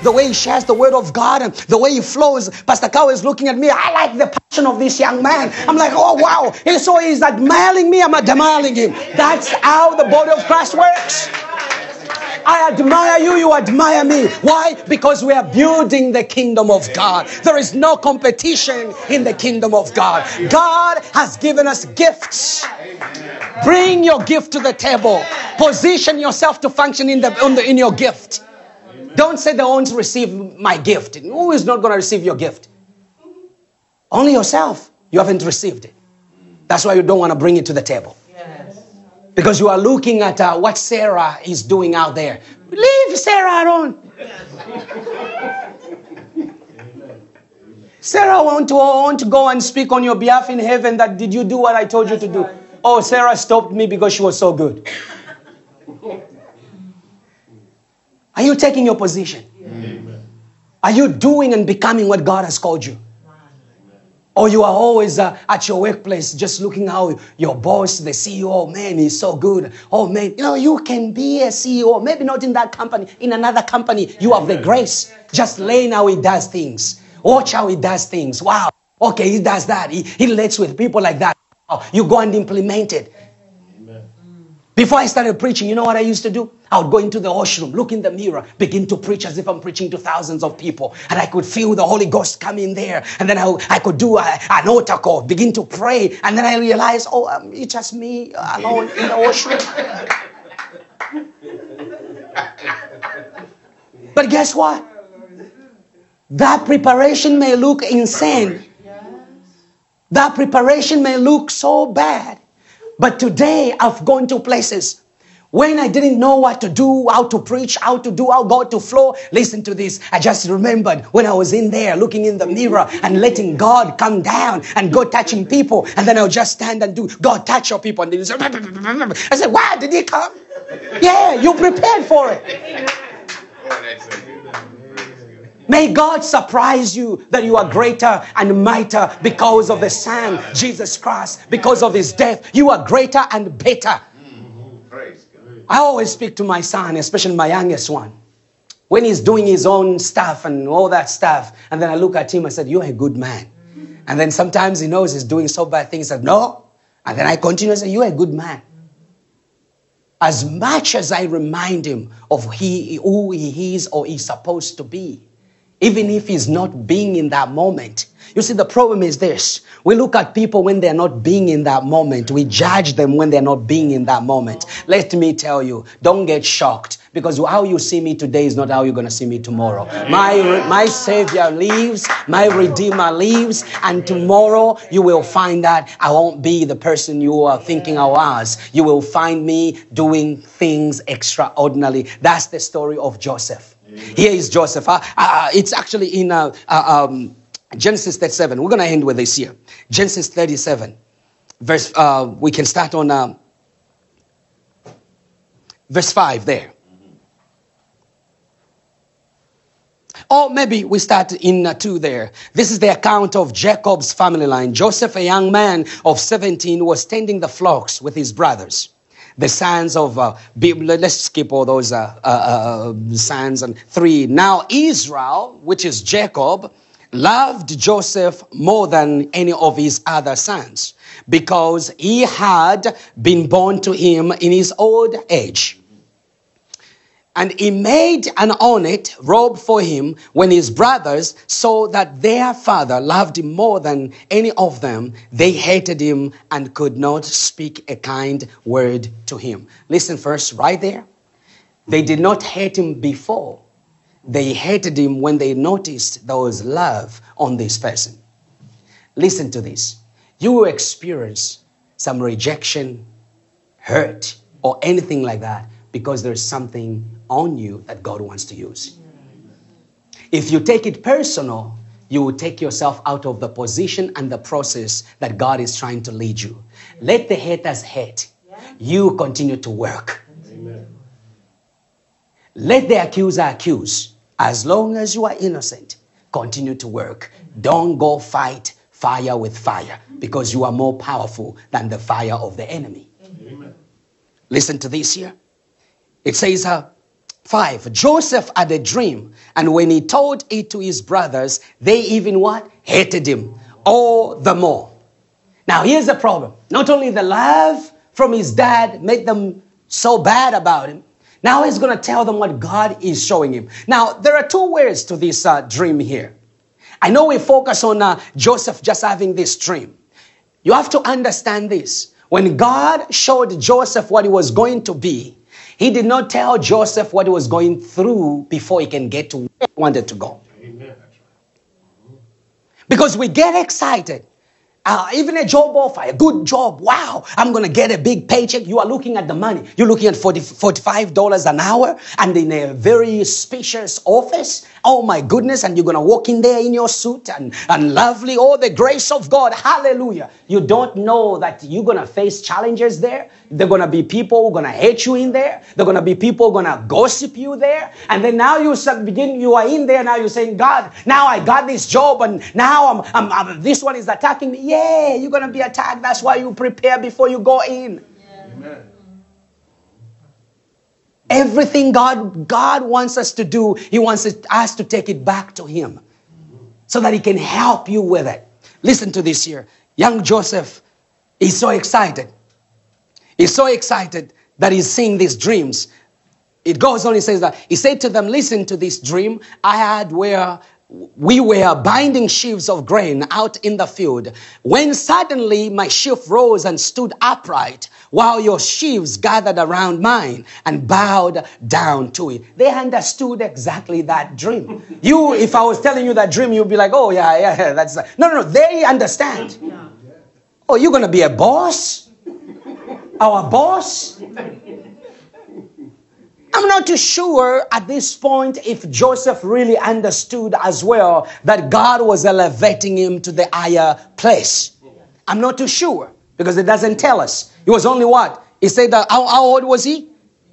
the way he shares the word of God, and the way he flows. Pastor Cow is looking at me. I like the passion of this young man. I'm like, oh, wow. And so he's admiring me. I'm admiring him. That's how the body of Christ works. I admire you, you admire me. Why? Because we are building the kingdom of God. There is no competition in the kingdom of God. God has given us gifts. Bring your gift to the table. Position yourself to function in your gift. Don't say they won't receive my gift. Who is not going to receive your gift? Only yourself. You haven't received it. That's why you don't want to bring it to the table. Because you are looking at what Sarah is doing out there. Leave Sarah alone. Sarah want to go and speak on your behalf in heaven that did you do what I told you to do? Oh, Sarah stopped me because she was so good. Are you taking your position? Are you doing and becoming what God has called you? Or you are always at your workplace just looking how your boss, the CEO, oh man, he's so good. Oh man, you can be a CEO. Maybe not in that company. In another company, you have the grace. Just learn how he does things. Watch how he does things. Wow. Okay, he does that. He relates with people like that. You go and implement it. Before I started preaching, you know what I used to do? I would go into the washroom, look in the mirror, begin to preach as if I'm preaching to thousands of people. And I could feel the Holy Ghost come in there. And then I could do an altar call, begin to pray. And then I realized, it's just me alone in the washroom. But guess what? That preparation may look insane. That preparation may look so bad. But today I've gone to places when I didn't know what to do, how to preach, how God to flow. Listen to this. I just remembered when I was in there looking in the mirror and letting God come down and God touching people. And then I'll just stand and do, God touch your people. And then I said, wow, did he come? Yeah, you prepared for it. May God surprise you that you are greater and mightier because of the Son, Jesus Christ, because of his death. You are greater and better. I always speak to my son, especially my youngest one, when he's doing his own stuff and all that stuff. And then I look at him and said, you're a good man. And then sometimes he knows he's doing so bad things. I said, no. And then I continue and say, you're a good man. As much as I remind him of who he is or is supposed to be, even if he's not being in that moment. You see, the problem is this. We look at people when they're not being in that moment. We judge them when they're not being in that moment. Let me tell you, don't get shocked. Because how you see me today is not how you're going to see me tomorrow. My Savior lives. My Redeemer lives. And tomorrow you will find that I won't be the person you are thinking I was. You will find me doing things extraordinary. That's the story of Joseph. Here is Joseph. It's actually in Genesis 37. We're going to end with this here. Genesis 37. We can start on verse 5 there. Or maybe we start in 2 there. This is the account of Jacob's family line. Joseph, a young man of 17, was tending the flocks with his brothers. The sons of, let's skip all those sons. And 3. Now Israel, which is Jacob, loved Joseph more than any of his other sons, because he had been born to him in his old age. And he made an ornate robe for him when his brothers saw that their father loved him more than any of them. They hated him and could not speak a kind word to him. Listen first, right there. They did not hate him before. They hated him when they noticed there was love on this person. Listen to this. You will experience some rejection, hurt, or anything like that because there's something on you that God wants to use. If you take it personal, you will take yourself out of the position and the process that God is trying to lead you. Let the haters hate. You continue to work. Amen. Let the accuser accuse. As long as you are innocent, continue to work. Don't go fight fire with fire, because you are more powerful than the fire of the enemy. Amen. Listen to this here. It says, 5. Joseph had a dream, and when he told it to his brothers, they even what? Hated him all the more. Now here's the problem. Not only the love from his dad made them so bad about him, now he's going to tell them what God is showing him. Now there are two words to this dream here. I know we focus on Joseph just having this dream. You have to understand this. When God showed Joseph what he was going to be, he did not tell Joseph what he was going through before he can get to where he wanted to go. Amen. Because we get excited. Even a job offer, a good job. Wow, I'm going to get a big paycheck. You are looking at the money. You're looking at $45 an hour and in a very spacious office. Oh my goodness. And you're going to walk in there in your suit and lovely. Oh, the grace of God. Hallelujah. You don't know that you're going to face challenges there. There are going to be people who are going to hate you in there. There are going to be people who are going to gossip you there. And then now you are in there. Now you're saying, God, now I got this job and now this one is attacking me. Yeah, you're going to be attacked. That's why you prepare before you go in. Yeah. Amen. Everything God wants us to do, He wants us to take it back to Him so that He can help you with it. Listen to this here. Young Joseph is so excited. He's so excited that he's seeing these dreams. It goes on, he says that, he said to them, listen to this dream I had where we were binding sheaves of grain out in the field, when suddenly my sheaf rose and stood upright, while your sheaves gathered around mine and bowed down to it. They understood exactly that dream. If I was telling you that dream, you'd be like, oh yeah, that's that. No, they understand. Yeah. Oh, you're going to be a boss? Our boss? I'm not too sure at this point if Joseph really understood as well that God was elevating him to the higher place. I'm not too sure because it doesn't tell us. He was only what? He said that how old was he?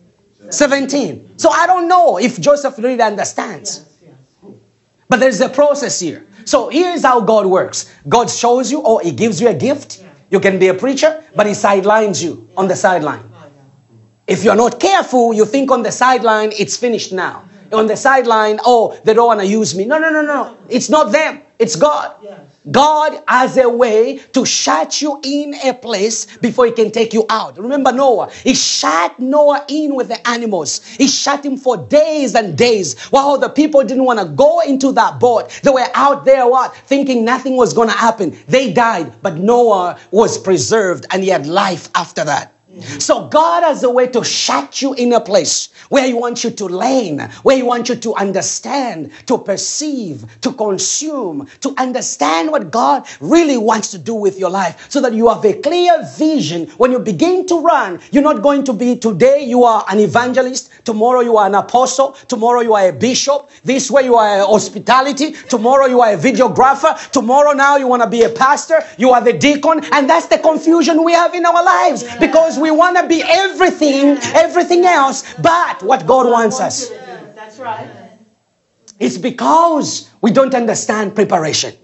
17. So I don't know if Joseph really understands. But there's a process here. So here's how God works. God shows you or He gives you a gift. You can be a preacher, but He sidelines you on the sideline. If you're not careful, you think on the sideline, it's finished now. On the sideline, oh, they don't want to use me. No. It's not them. It's God. Yes. God has a way to shut you in a place before He can take you out. Remember Noah. He shut Noah in with the animals. He shut him for days and days. While the people didn't want to go into that boat. They were out there, thinking nothing was going to happen. They died, but Noah was preserved and he had life after that. So God has a way to shut you in a place where He wants you to learn, where He wants you to understand, to perceive, to consume, to understand what God really wants to do with your life so that you have a clear vision. When you begin to run, you're not going to be, today you are an evangelist, tomorrow you are an apostle, tomorrow you are a bishop, this way you are a hospitality, tomorrow you are a videographer, tomorrow now you want to be a pastor, you are the deacon, and that's the confusion we have in our lives because we want to be everything else, but what God wants us. That's right. It's because we don't understand preparation.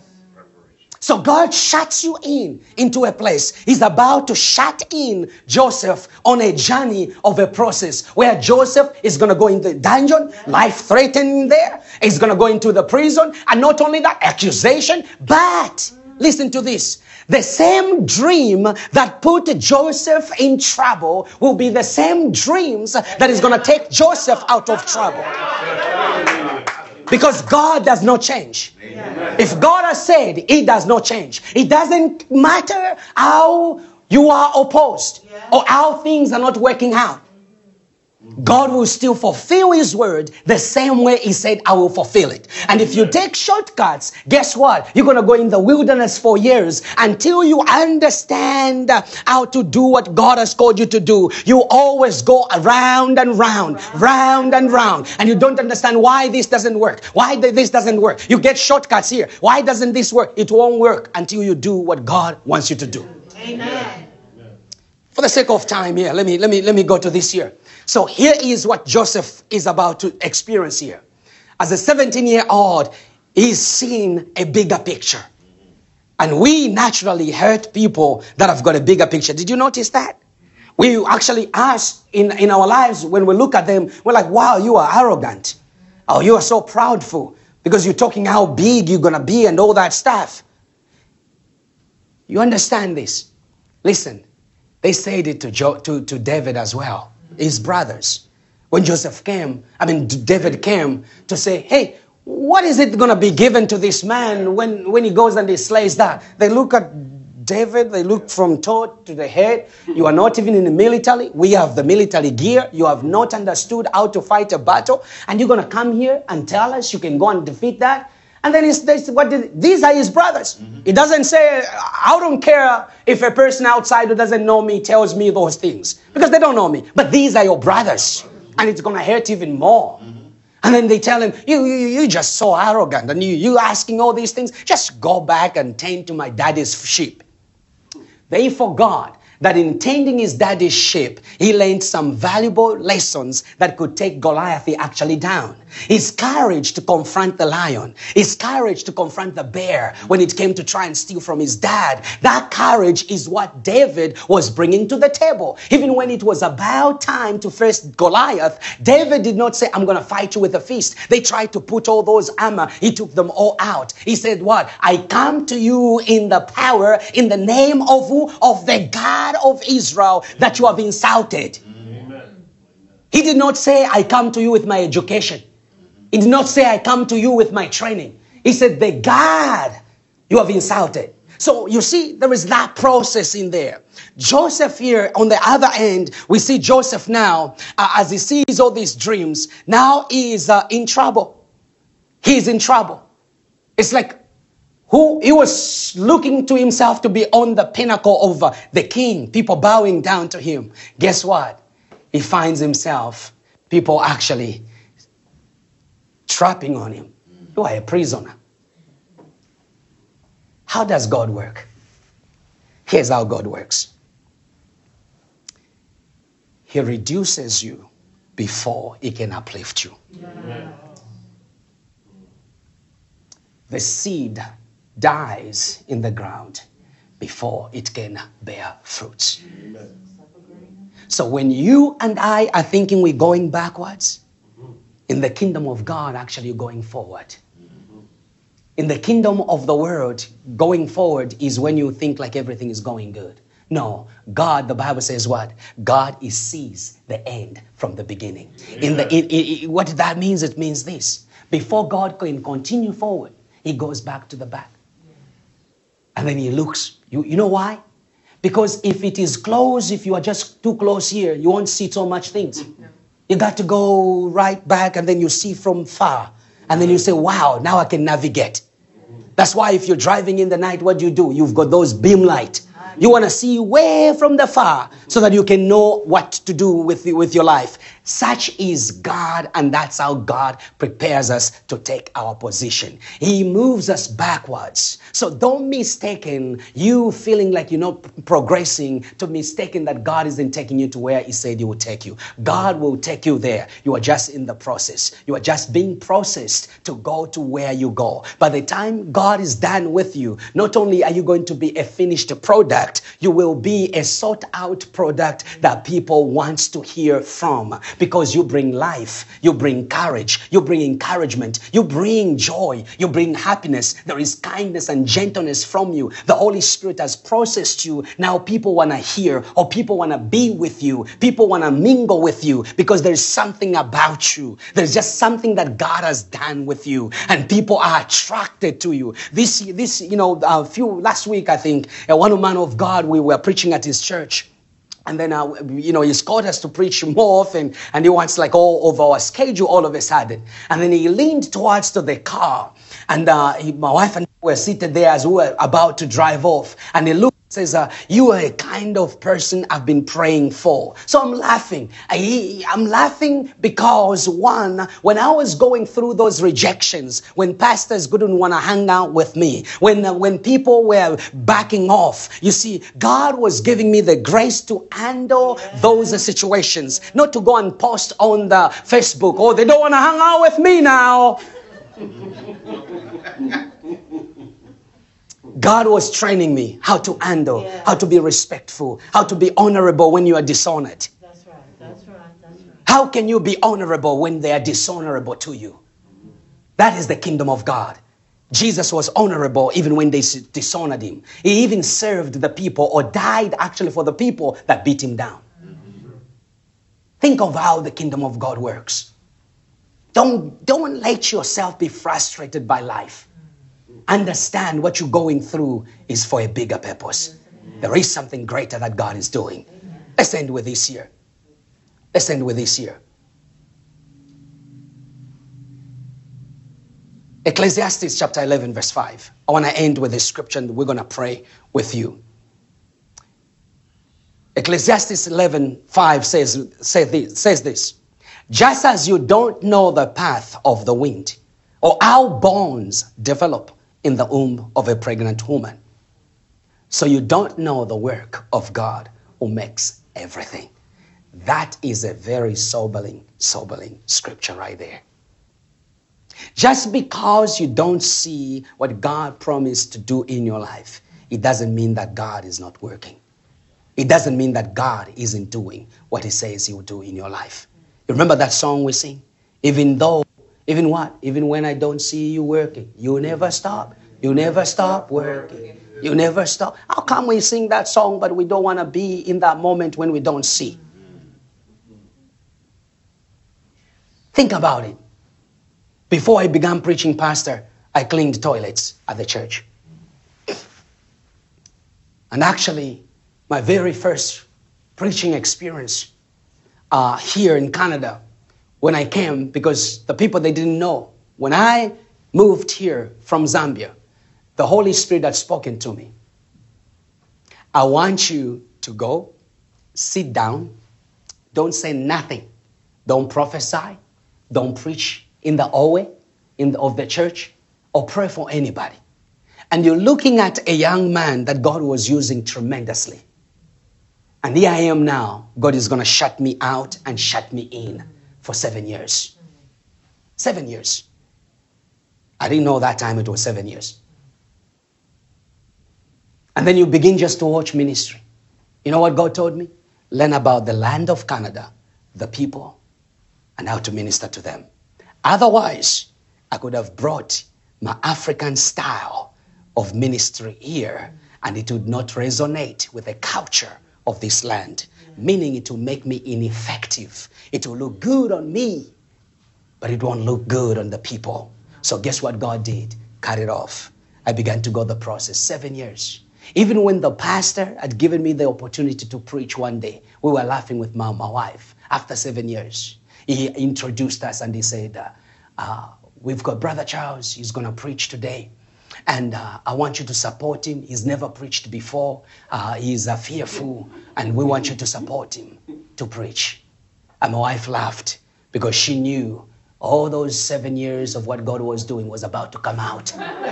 So God shuts you into a place. He's about to shut in Joseph on a journey of a process where Joseph is going to go into the dungeon, life-threatening there. He's going to go into the prison. And not only that, accusation, but listen to this. The same dream that put Joseph in trouble will be the same dreams that is going to take Joseph out of trouble. Because God does not change. If God has said, He does not change. It doesn't matter how you are opposed or how things are not working out. God will still fulfill His word the same way He said, I will fulfill it. And if you take shortcuts, guess what? You're going to go in the wilderness for years until you understand how to do what God has called you to do. You always go around and round, round and round. And you don't understand why this doesn't work. Why this doesn't work. You get shortcuts here. Why doesn't this work? It won't work until you do what God wants you to do. Amen. For the sake of time here, let me go to this here. So here is what Joseph is about to experience here. As a 17-year-old, he's seeing a bigger picture. And we naturally hurt people that have got a bigger picture. Did you notice that? We actually ask in our lives, when we look at them, we're like, wow, you are arrogant. Oh, you are so proudful because you're talking how big you're going to be and all that stuff. You understand this? Listen, they said it to David as well, his brothers. When David came to say, hey, what is it going to be given to this man when he goes and he slays that? They look at David, they look from toe to the head. You are not even in the military. We have the military gear. You have not understood how to fight a battle. And you're going to come here and tell us you can go and defeat that? And then these are his brothers. Mm-hmm. It doesn't say, I don't care if a person outside who doesn't know me tells me those things. Because they don't know me. But these are your brothers. And it's going to hurt even more. Mm-hmm. And then they tell him, you're just so arrogant. And you asking all these things. Just go back and tend to my daddy's sheep. They forgot that in tending his daddy's sheep, he learned some valuable lessons that could take Goliath actually down. His courage to confront the lion, his courage to confront the bear when it came to try and steal from his dad. That courage is what David was bringing to the table. Even when it was about time to face Goliath, David did not say, I'm going to fight you with a fist. They tried to put all those armor. He took them all out. He said, what? I come to you in the power, in the name of who? Of the God of Israel that you have insulted. Amen. He did not say, I come to you with my education. He did not say, I come to you with my training. He said, the God you have insulted. So you see, there is that process in there. Joseph here, on the other end, we see Joseph now, as he sees all these dreams, now he is in trouble. He is in trouble. It's like, he was looking to himself to be on the pinnacle of the king, people bowing down to him. Guess what? He finds himself, people actually trapping on him. You are a prisoner. How does God work? Here's how God works. He reduces you before he can uplift you. Amen. The seed dies in the ground before it can bear fruits. Amen. So when you and I are thinking we're going backwards, in the kingdom of God, actually you're going forward. In the kingdom of the world, going forward is when you think like everything is going good. No, God, the Bible says what? God sees the end from the beginning. What that means, it means this. Before God can continue forward, he goes back to the back. And then he looks. You know why? Because if it is close, if you are just too close here, you won't see so much things. You got to go right back and then you see from far. And then you say, wow, now I can navigate. That's why if you're driving in the night, what do? You've got those beam light. You want to see way from the far so that you can know what to do with your life. Such is God, and that's how God prepares us to take our position. He moves us backwards. So don't mistaken you feeling like you're not progressing to mistaken that God isn't taking you to where he said he would take you. God will take you there. You are just in the process. You are just being processed to go to where you go. By the time God is done with you, not only are you going to be a finished product, you will be a sought out product that people want to hear from. Because you bring life, you bring courage, you bring encouragement, you bring joy, you bring happiness. There is kindness and gentleness from you. The Holy Spirit has processed you. Now people want to hear, or people want to be with you. People want to mingle with you because there's something about you. There's just something that God has done with you, and people are attracted to you. Last week, I think, one man of God, we were preaching at his church. And then, he's called us to preach more often. And he wants like all of our schedule all of a sudden. And then he leaned towards to the car. And my wife and I were seated there as we were about to drive off. And he looked and says, you are a kind of person I've been praying for. So I'm laughing. I'm laughing because, one, when I was going through those rejections, when pastors didn't want to hang out with me, when people were backing off, you see, God was giving me the grace to handle those situations. Not to go and post on the Facebook, oh, they don't want to hang out with me now. God was training me how to handle, how to be respectful, how to be honorable when you are dishonored. That's right. That's right. That's right. How can you be honorable when they are dishonorable to you? That is the kingdom of God. Jesus was honorable even when they dishonored him. He even served the people or died actually for the people that beat him down. Think of how the kingdom of God works. Don't let yourself be frustrated by life. Understand what you're going through is for a bigger purpose. There is something greater that God is doing. Let's end with this here. Let's end with this here. Ecclesiastes chapter 11 verse 5. I want to end with this scripture and we're going to pray with you. Ecclesiastes 11:5 says this. Just as you don't know the path of the wind or how bones develop in the womb of a pregnant woman, so you don't know the work of God who makes everything. That is a very sobering scripture right there. Just because you don't see what God promised to do in your life, it doesn't mean that God is not working. It doesn't mean that God isn't doing what he says he will do in your life. You remember that song we sing? Even when I don't see you working, you never stop. You never stop working. You never stop. How come we sing that song, but we don't want to be in that moment when we don't see? Think about it. Before I began preaching, Pastor, I cleaned toilets at the church. And actually, my very first preaching experience here in Canada, when I came, because the people, they didn't know. When I moved here from Zambia, the Holy Spirit had spoken to me. I want you to go, sit down, don't say nothing. Don't prophesy, don't preach in the hallway of the church, or pray for anybody. And you're looking at a young man that God was using tremendously. And here I am now. God is going to shut me out and shut me in for 7 years. 7 years. I didn't know that time it was 7 years. And then you begin just to watch ministry. You know what God told me? Learn about the land of Canada, the people, and how to minister to them. Otherwise, I could have brought my African style of ministry here, and it would not resonate with the culture of this land, meaning it will make me ineffective. It will look good on me, but it won't look good on the people. So guess what God did? Cut it off. I began to go the process. 7 years. Even when the pastor had given me the opportunity to preach one day, we were laughing with my wife. After 7 years, he introduced us and he said, we've got Brother Charles. He's going to preach today. And I want you to support him. He's never preached before. He's fearful. And we want you to support him to preach. And my wife laughed because she knew all those 7 years of what God was doing was about to come out.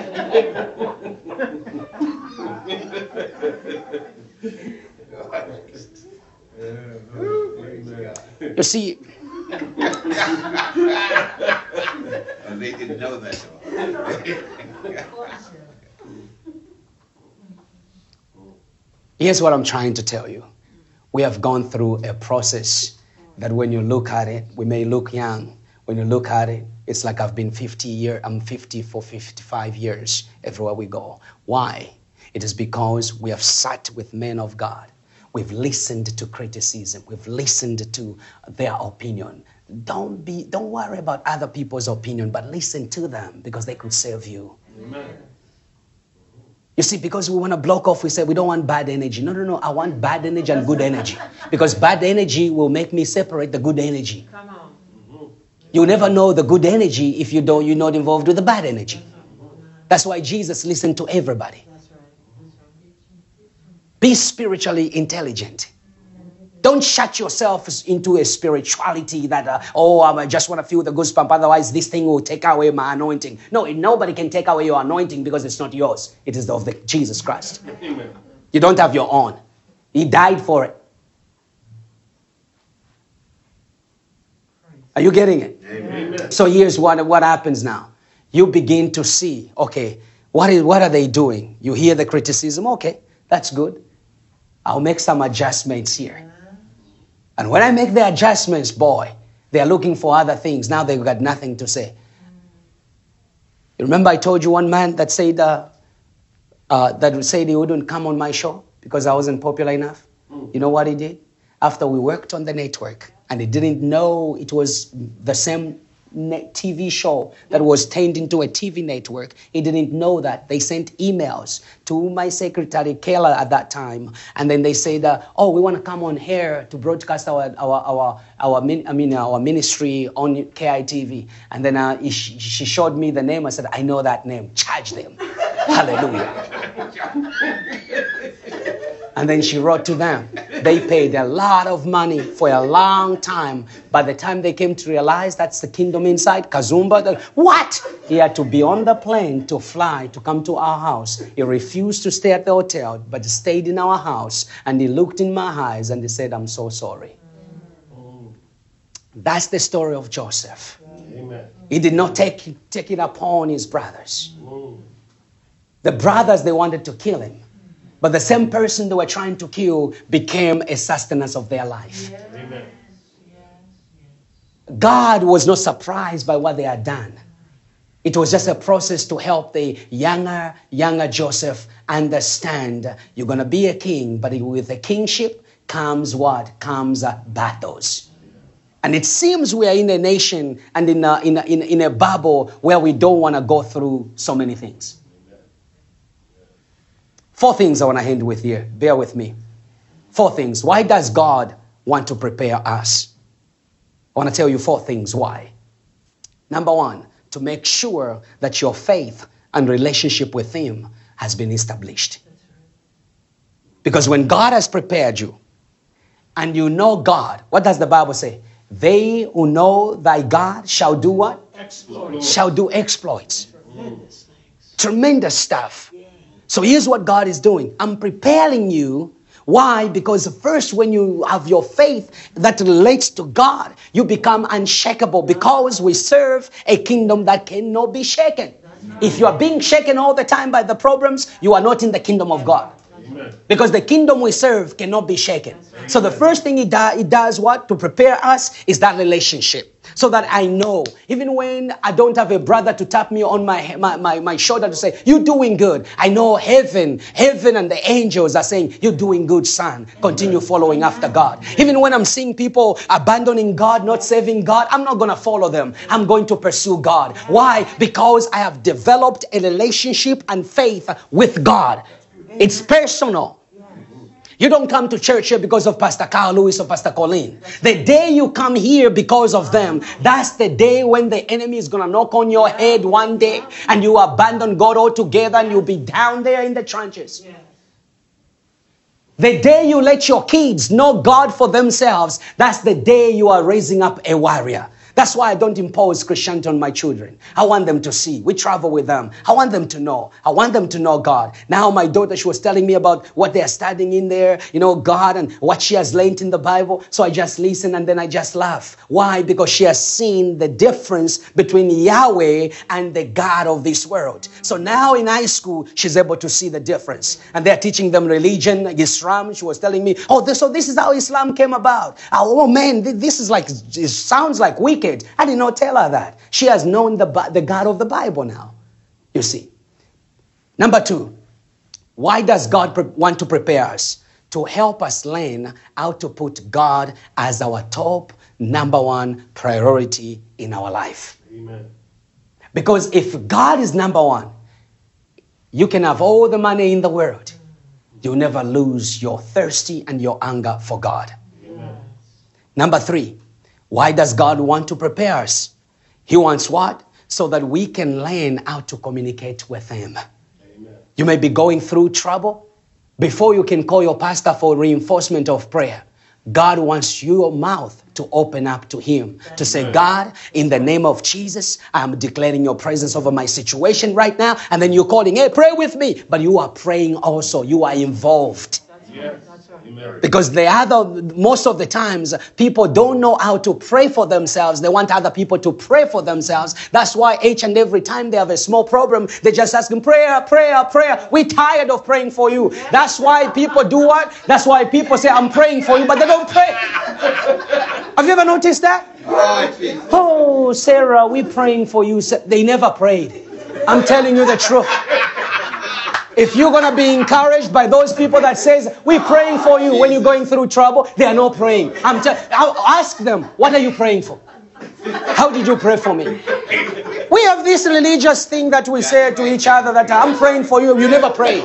You see, they didn't know that. Here's what I'm trying to tell you. We have gone through a process that when you look at it, we may look young. When you look at it, it's like I'm 50 for 55 years everywhere we go. Why? It is because we have sat with men of God. We've listened to criticism. We've listened to their opinion. Don't worry about other people's opinion, but listen to them because they could serve you. Amen. You see, because we want to block off, we say we don't want bad energy. No. I want bad energy and good energy. Because bad energy will make me separate the good energy. Come on. You never know the good energy if you're not involved with the bad energy. That's why Jesus listened to everybody. Be spiritually intelligent. Don't shut yourself into a spirituality that, I just want to feel the goosebump. Otherwise, this thing will take away my anointing. No, nobody can take away your anointing because it's not yours. It is of Jesus Christ. Amen. You don't have your own. He died for it. Are you getting it? Amen. So here's what happens now. You begin to see, okay, What are they doing? You hear the criticism. Okay, that's good. I'll make some adjustments here. And when I make the adjustments, boy, they're looking for other things. Now they've got nothing to say. You remember I told you one man that said he wouldn't come on my show because I wasn't popular enough? You know what he did? After we worked on the network, and he didn't know it was the same TV show that was turned into a TV network. He didn't know that. They sent emails to my secretary, Kayla, at that time. And then they said, we want to come on here to broadcast our ministry on KITV. And then she showed me the name. I said, I know that name. Charge them. Hallelujah. And then she wrote to them. They paid a lot of money for a long time. By the time they came to realize that's the kingdom inside, Kazumba, what? He had to be on the plane to fly to come to our house. He refused to stay at the hotel, but stayed in our house. And he looked in my eyes and he said, I'm so sorry. That's the story of Joseph. Amen. He did not take it upon his brothers. The brothers, they wanted to kill him. But the same person they were trying to kill became a sustenance of their life. Yes. Amen. God was not surprised by what they had done. It was just a process to help the younger Joseph understand you're going to be a king, but with the kingship comes what? Comes battles. And it seems we are in a nation and in a bubble where we don't want to go through so many things. 4 things I want to end with here. Bear with me. 4 things. Why does God want to prepare us? I want to tell you 4 things. Why? Number 1, to make sure that your faith and relationship with Him has been established. Because when God has prepared you and you know God, what does the Bible say? They who know thy God shall do what? Exploits. Shall do exploits. Tremendous stuff. So here's what God is doing. I'm preparing you. Why? Because first, when you have your faith that relates to God, you become unshakable because we serve a kingdom that cannot be shaken. If you are being shaken all the time by the problems, you are not in the kingdom of God. Amen. Because the kingdom we serve cannot be shaken. So the first thing it does what? To prepare us is that relationship. So that I know, even when I don't have a brother to tap me on my shoulder to say, you're doing good. I know heaven and the angels are saying, you're doing good, son. Continue following after God. Even when I'm seeing people abandoning God, not serving God, I'm not going to follow them. I'm going to pursue God. Why? Because I have developed a relationship and faith with God. It's personal. You don't come to church here because of Pastor Carl Lewis or Pastor Colleen. The day you come here because of them, that's the day when the enemy is going to knock on your head one day and you abandon God altogether and you'll be down there in the trenches. The day you let your kids know God for themselves, that's the day you are raising up a warrior. That's why I don't impose Christianity on my children. I want them to see. We travel with them. I want them to know. I want them to know God. Now my daughter, she was telling me about what they're studying in there, God and what she has learned in the Bible. So I just listen and then I just laugh. Why? Because she has seen the difference between Yahweh and the God of this world. So now in high school, she's able to see the difference. And they're teaching them religion, Islam. She was telling me, so this is how Islam came about. Oh man, this is like, it sounds like wicked. I did not tell her that. She has known the God of the Bible now. You see. Number 2, why does God want to prepare us? To help us learn how to put God as our top number 1 priority in our life. Amen. Because if God is number 1, you can have all the money in the world. You'll never lose your thirsty and your hunger for God. Amen. Number 3, why does God want to prepare us? He wants what? So that we can learn how to communicate with Him. Amen. You may be going through trouble. Before you can call your pastor for reinforcement of prayer, God wants your mouth to open up to Him. To say, God, in the name of Jesus, I am declaring your presence over my situation right now. And then you're calling, hey, pray with me. But you are praying also. You are involved. That's right. Because most of the times, people don't know how to pray for themselves. They want other people to pray for themselves. That's why each and every time they have a small problem, they just ask them, prayer, prayer, prayer. We're tired of praying for you. That's why people do what? That's why people say, I'm praying for you, but they don't pray. Have you ever noticed that? Oh, Sarah, we're praying for you. They never prayed. I'm telling you the truth. If you're going to be encouraged by those people that says, we're praying for you when you're going through trouble, they are not praying. I'll ask them, what are you praying for? How did you pray for me? We have this religious thing that we say to each other that I'm praying for you. You never pray.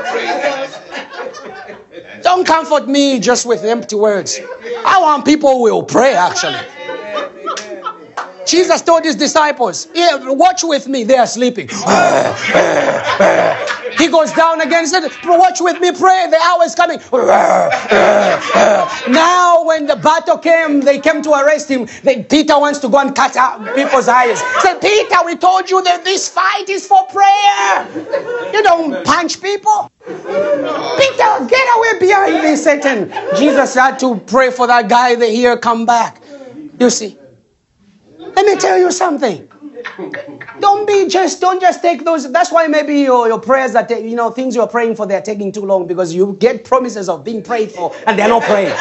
Don't comfort me just with empty words. I want people who will pray, actually. Jesus told his disciples, watch with me. They are sleeping. He goes down again and said, watch with me, pray. The hour is coming. Now when the battle came, they came to arrest him. Peter wants to go and cut out people's eyes. Said, Peter, we told you that this fight is for prayer. You don't punch people. Peter, get away behind me, Satan. Jesus had to pray for that guy that here come back. You see. Let me tell you something. Don't just take those. That's why maybe your prayers that, things you're praying for, they're taking too long because you get promises of being prayed for and they're not praying.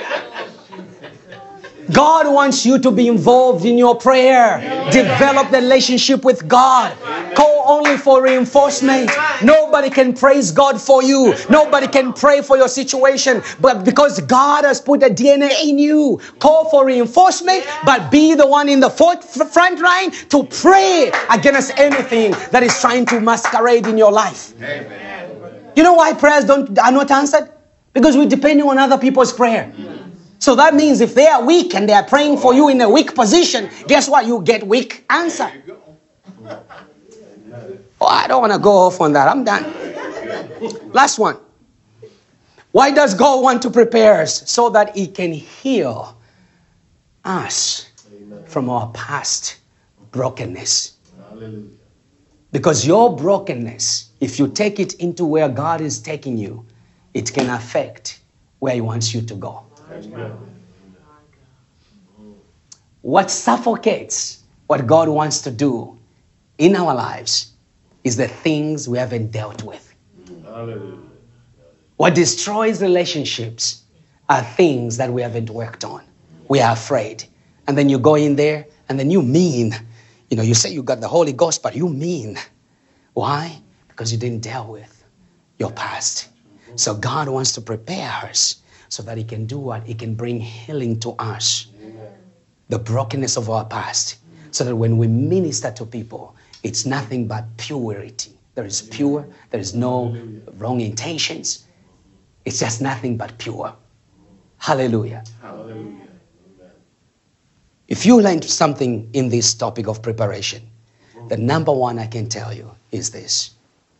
God wants you to be involved in your prayer. Develop the relationship with God. Call only for reinforcement. Nobody can praise God for you. Nobody can pray for your situation. But because God has put a DNA in you, call for reinforcement, but be the one in the front line to pray against anything that is trying to masquerade in your life. Amen. You know why prayers are not answered? Because we're depending on other people's prayer. So that means if they are weak and they are praying for you in a weak position, guess what? You get weak answer. Oh, I don't want to go off on that. I'm done. Last one. Why does God want to prepare us? So that He can heal us from our past brokenness. Because your brokenness, if you take it into where God is taking you, it can affect where He wants you to go. What suffocates what God wants to do in our lives is the things we haven't dealt with. Hallelujah. What destroys relationships are things that we haven't worked on. We are afraid. And then you go in there and then you mean. You say you got the Holy Ghost, but you mean. Why? Because you didn't deal with your past. So God wants to prepare us so that He can do what? He can bring healing to us. Amen. The brokenness of our past. So that when we minister to people, it's nothing but purity. There is pure. There is no wrong intentions. It's just nothing but pure. Hallelujah. Hallelujah. If you learned something in this topic of preparation, the number one I can tell you is this.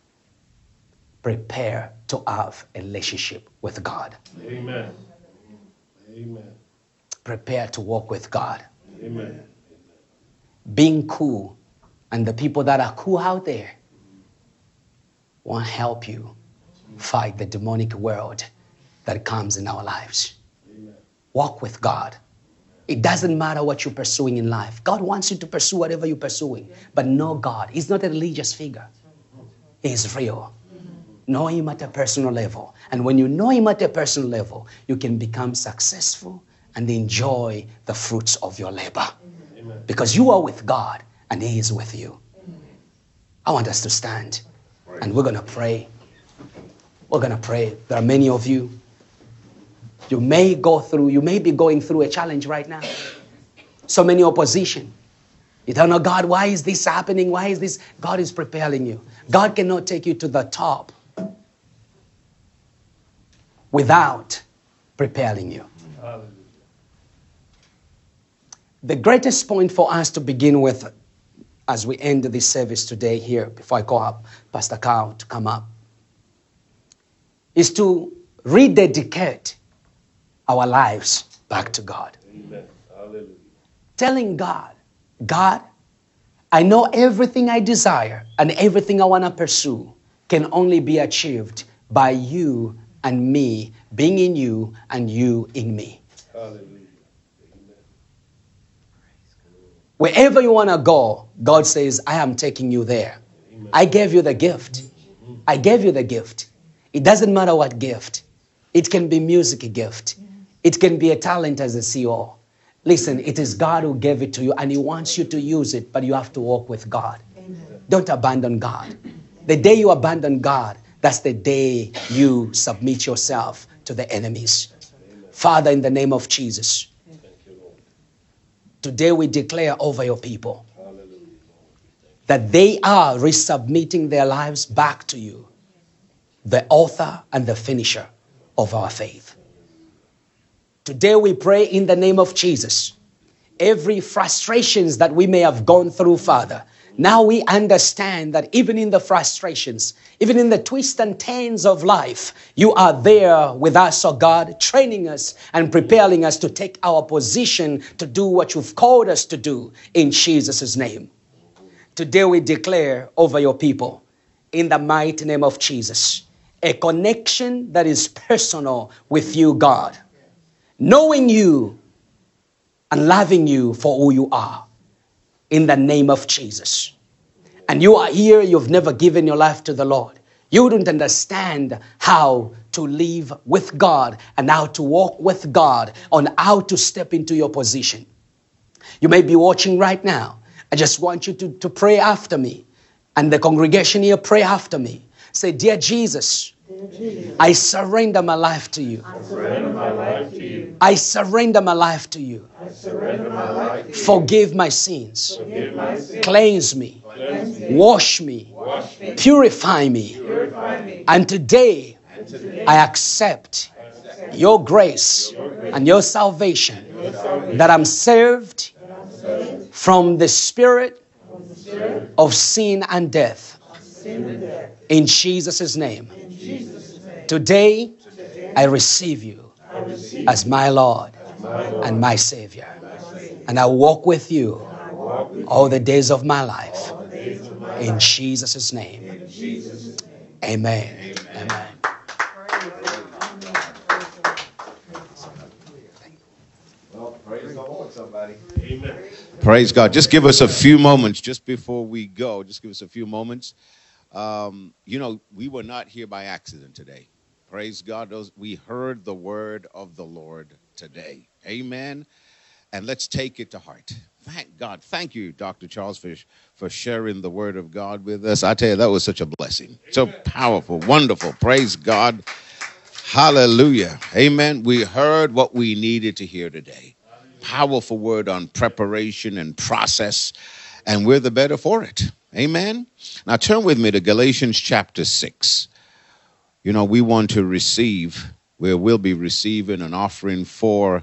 Prepare to have a relationship with God. Amen. Amen. Prepare to walk with God. Amen. Being cool and the people that are cool out there won't help you fight the demonic world that comes in our lives. Amen. Walk with God. It doesn't matter what you're pursuing in life. God wants you to pursue whatever you're pursuing. But know God. He's not a religious figure. He is real. Know Him at a personal level. And when you know Him at a personal level, you can become successful and enjoy the fruits of your labor. Amen. Because you are with God and He is with you. I want us to stand and we're going to pray. We're going to pray. There are many of you. You may be going through a challenge right now. So many opposition. You don't know, God, why is this happening? Why is this? God is preparing you. God cannot take you to the top without preparing you. Hallelujah. The greatest point for us to begin with as we end this service today here, before I call up Pastor Carl to come up, is to rededicate our lives back to God. Amen. Hallelujah. Telling God, God, I know everything I desire and everything I want to pursue can only be achieved by you and me being in you and you in me. Hallelujah. Wherever you want to go, God says, I am taking you there. I gave you the gift. I gave you the gift. It doesn't matter what gift. It can be music gift. It can be a talent as a CEO. Listen, it is God who gave it to you and He wants you to use it, but you have to walk with God. Amen. Don't abandon God. The day you abandon God, that's the day you submit yourself to the enemies. Father, in the name of Jesus, today we declare over your people that they are resubmitting their lives back to you, the author and the finisher of our faith. Today we pray in the name of Jesus, every frustrations that we may have gone through, Father, now we understand that even in the frustrations, even in the twists and turns of life, you are there with us, oh God, training us and preparing us to take our position to do what you've called us to do in Jesus' name. Today we declare over your people, in the mighty name of Jesus, a connection that is personal with you, God, knowing you and loving you for who you are. In the name of Jesus. And you are here, you've never given your life to the Lord. You don't understand how to live with God and how to walk with God, on how to step into your position. You may be watching right now. I just want you to pray after me. And the congregation here, pray after me. Say, Dear Jesus, I surrender my life to you. I surrender my life to you. I surrender my life to you. I surrender my life to you. Forgive my sins. Forgive my sins. Cleanse me. Cleanse me. Wash me. Wash me. Purify me. Purify me. And today, And today I accept your grace and your salvation, that I'm saved from the spirit of sin and death. In Jesus' name. Today, I receive you as my Lord and my Savior. And I walk with you all the days of my life. In Jesus' name. Amen. Amen. Well, praise the Lord, somebody. Amen. Praise God. Just give us a few moments just before we go. Just give us a few moments. We were not here by accident today. Praise God. We heard the word of the Lord today. Amen. And let's take it to heart. Thank God. Thank you, Dr. Charles, for sharing the word of God with us. I tell you, that was such a blessing. So powerful, wonderful. Praise God. Hallelujah. Amen. We heard what we needed to hear today. Powerful word on preparation and process, and we're the better for it. Amen. Now turn with me to Galatians chapter 6. We want to we'll be receiving an offering for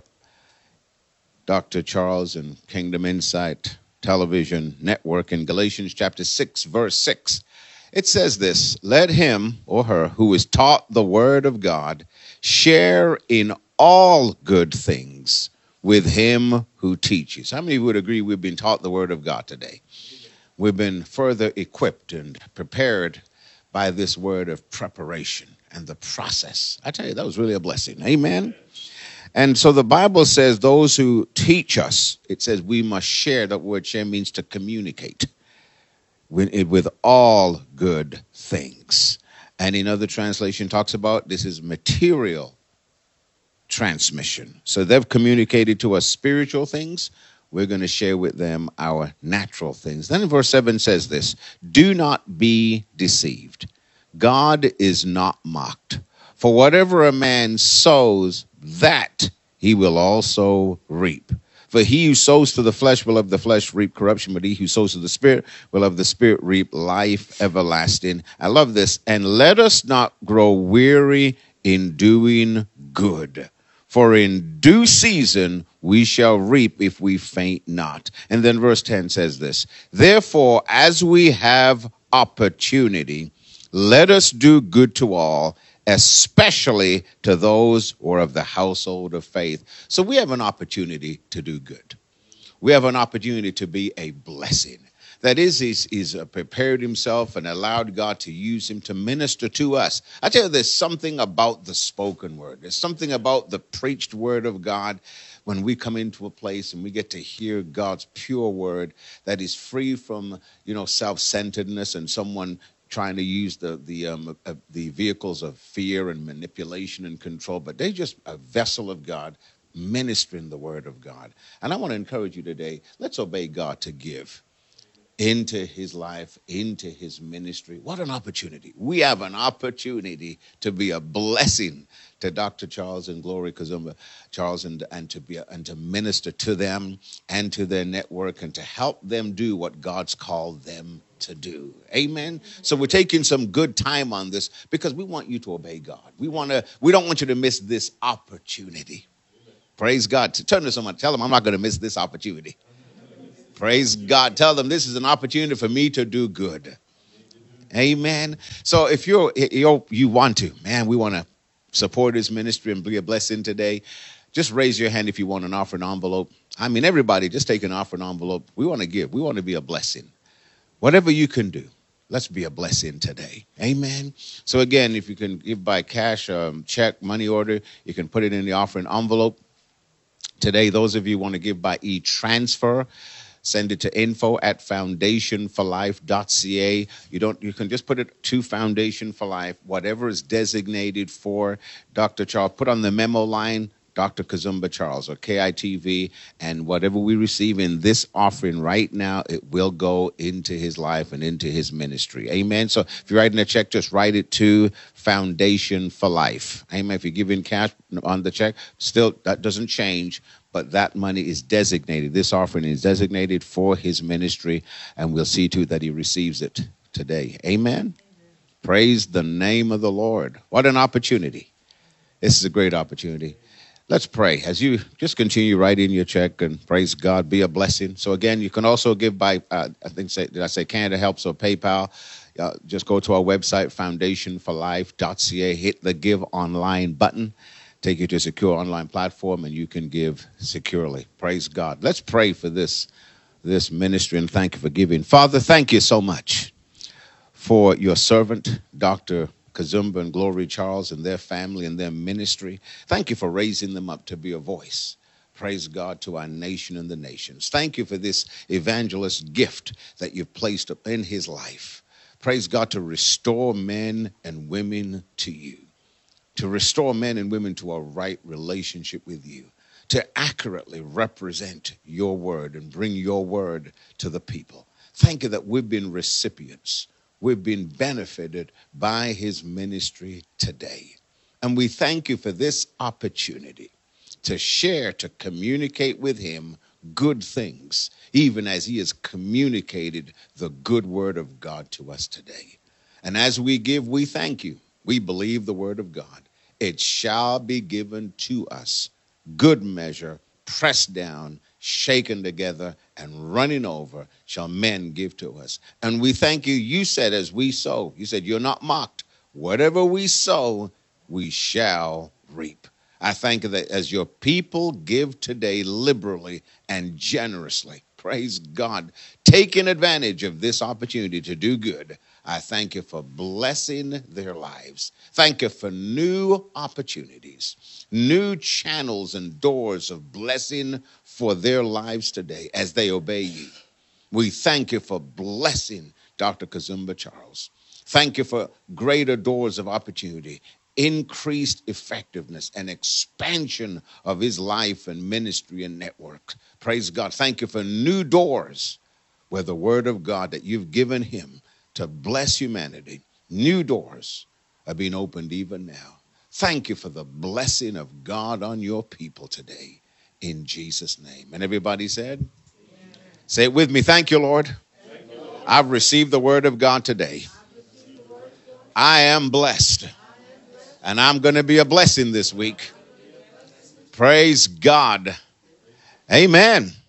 Dr. Charles and Kingdom Insight Television Network in Galatians chapter 6, verse 6. It says this, let him or her who is taught the word of God share in all good things with him who teaches. How many would agree we've been taught the word of God today? We've been further equipped and prepared by this word of preparation and the process. I tell you, that was really a blessing. Amen. And so the Bible says those who teach us, it says we must share. That word share means to communicate with all good things. And in other translation talks about this is material transmission. So they've communicated to us spiritual things. We're going to share with them our natural things. Then in verse 7 says this, do not be deceived. God is not mocked. For whatever a man sows, that he will also reap. For he who sows to the flesh will of the flesh reap corruption, but he who sows to the Spirit will of the Spirit reap life everlasting. I love this. And let us not grow weary in doing good. For in due season we shall reap if we faint not. And then verse 10 says this, therefore, as we have opportunity, let us do good to all, especially to those who are of the household of faith. So we have an opportunity to do good. We have an opportunity to be a blessing. That is, he's prepared himself and allowed God to use him to minister to us. I tell you, there's something about the spoken word. There's something about the preached word of God when we come into a place and we get to hear God's pure word that is free from, self-centeredness and someone trying to use the vehicles of fear and manipulation and control, but they're just a vessel of God ministering the word of God. And I want to encourage you today, let's obey God to give into his life, into his ministry. What an opportunity. We have an opportunity to be a blessing to Dr. Charles and Glory Kazumba Charles and to minister to them and to their network and to help them do what God's called them to do. Amen. So we're taking some good time on this because we want you to obey God. We don't want you to miss this opportunity. Praise God. Turn to someone, tell them I'm not going to miss this opportunity. Praise God. Tell them this is an opportunity for me to do good. Amen. So if you want to, we want to support his ministry and be a blessing today. Just raise your hand if you want an offering envelope. Everybody, just take an offering envelope. We want to give. We want to be a blessing. Whatever you can do, let's be a blessing today. Amen. So again, if you can give by cash, check, money order, you can put it in the offering envelope. Today, those of you who want to give by e-transfer, send it to info@foundationforlife.ca. You can just put it to Foundation for Life, whatever is designated for Dr. Charles. Put on the memo line, Dr. Kazumba Charles or KITV, and whatever we receive in this offering right now, it will go into his life and into his ministry. Amen. So if you're writing a check, just write it to Foundation for Life. Amen. If you're giving cash on the check, still that doesn't change, but that money is designated. This offering is designated for his ministry, and we'll see to it that he receives it today. Amen. Praise the name of the Lord. What an opportunity. This is a great opportunity. Let's pray. As you just continue writing your check and praise God, be a blessing. So again, you can also give by, did I say Canada Helps or PayPal? Just go to our website, foundationforlife.ca, hit the Give Online button, take you to a secure online platform, and you can give securely. Praise God. Let's pray for this ministry, and thank you for giving. Father, thank you so much for your servant, Dr. Kazumba and Glory Charles and their family and their ministry. Thank you for raising them up to be a voice. Praise God, to our nation and the nations. Thank you for this evangelist gift that you've placed in his life. Praise God, to restore men and women to you, to restore men and women to a right relationship with you, to accurately represent your word and bring your word to the people. Thank you that we've been recipients. We've been benefited by his ministry today. And we thank you for this opportunity to share, to communicate with him good things, even as he has communicated the good word of God to us today. And as we give, we thank you. We believe the word of God. It shall be given to us, good measure, pressed down, shaken together, and running over shall men give to us. And we thank you. You said as we sow, you said you're not mocked. Whatever we sow, we shall reap. I thank you that as your people give today liberally and generously, praise God, taking advantage of this opportunity to do good, I thank you for blessing their lives. Thank you for new opportunities, new channels and doors of blessing for their lives today as they obey you. We thank you for blessing Dr. Kazumba Charles. Thank you for greater doors of opportunity, increased effectiveness and expansion of his life and ministry and network. Praise God. Thank you for new doors where the word of God that you've given him to bless humanity, new doors are being opened even now. Thank you for the blessing of God on your people today in Jesus' name. And everybody said, amen. Say it with me. Thank you, Lord. Thank you, Lord. I've received the word of God today. I am blessed. And I'm going to be a blessing this week. Praise God. Amen.